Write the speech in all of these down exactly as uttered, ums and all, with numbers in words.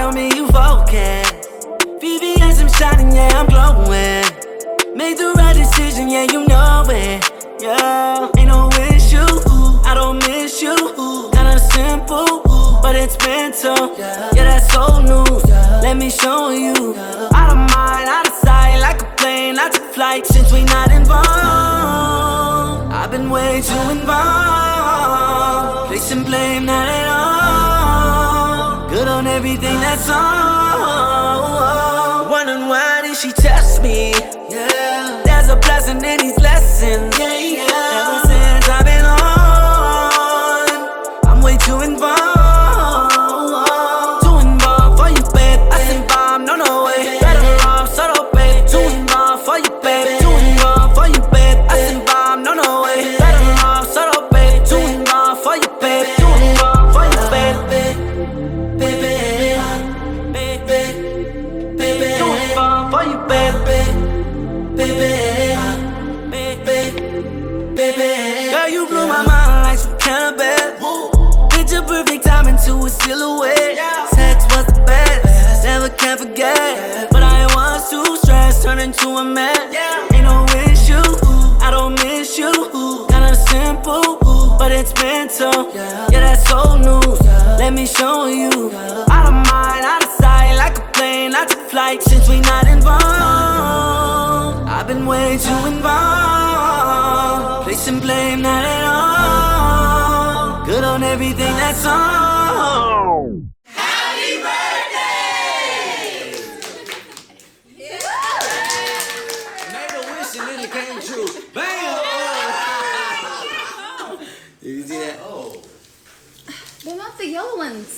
on me, you focus. V V S, I'm shining, yeah, I'm glowing. Made the right decision, yeah, you know it. Yeah, ain't no issue, I don't miss you. Kinda simple, but it's mental. Yeah, that's so new. Let me show you. Out of mind, out of sight, like a plane, I took flight. Since we not involved, I've been way too involved. Placing blame, not at all. Good on everything that's on. Wondering why did she test me? Yeah, there's a blessing in these lessons. Yeah, yeah. Ever since I've been on, I'm way too involved. Too involved for you, babe. I send bomb, no, no way. Better off, subtle, babe. Too involved for you, babe. Too involved for you, babe. I send bomb, no, no way. Better off, subtle, babe. Too involved for you, babe. Too involved for you, babe. Baby, baby, baby, too involved for you, babe. Baby, baby, baby, girl, you blew my mind like some cannabis. Picture perfect time into a silhouette. Sex was the best, never can forget. But I was too stressed, turned into a mess. Ain't no issue, I don't miss you. Kinda simple, but it's mental. Yeah, that's so new. Let me show you. Out of mind, out of sight, like a plane, I took flight. Since we not involved, I've been way too involved. Placing blame, not at all. Good on everything that's on. Happy birthday! Made a wish and then it came true. Bam! Did you see that? Oh. They're not the yellow ones.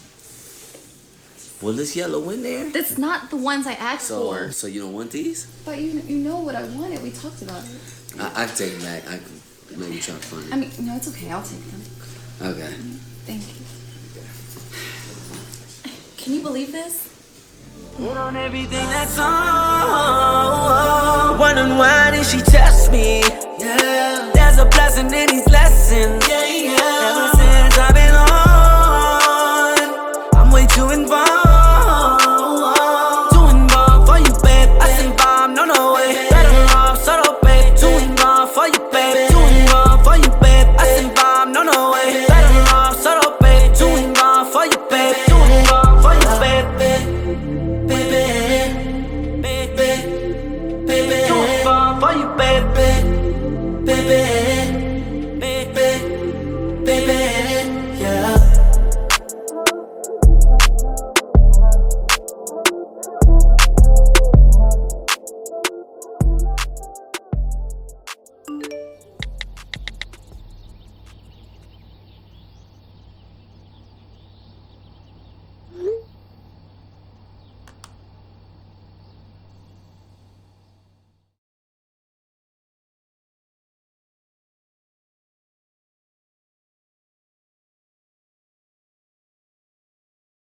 Well, this yellow in there. That's not the ones I asked So, for. so you don't want these? But you you know what I wanted. We talked about it. I, I can take them back. I can maybe try to find I it. mean, no, it's okay. I'll take them. Okay. Thank you. Can you believe this? Good on everything that's on. Wondering why did she test me?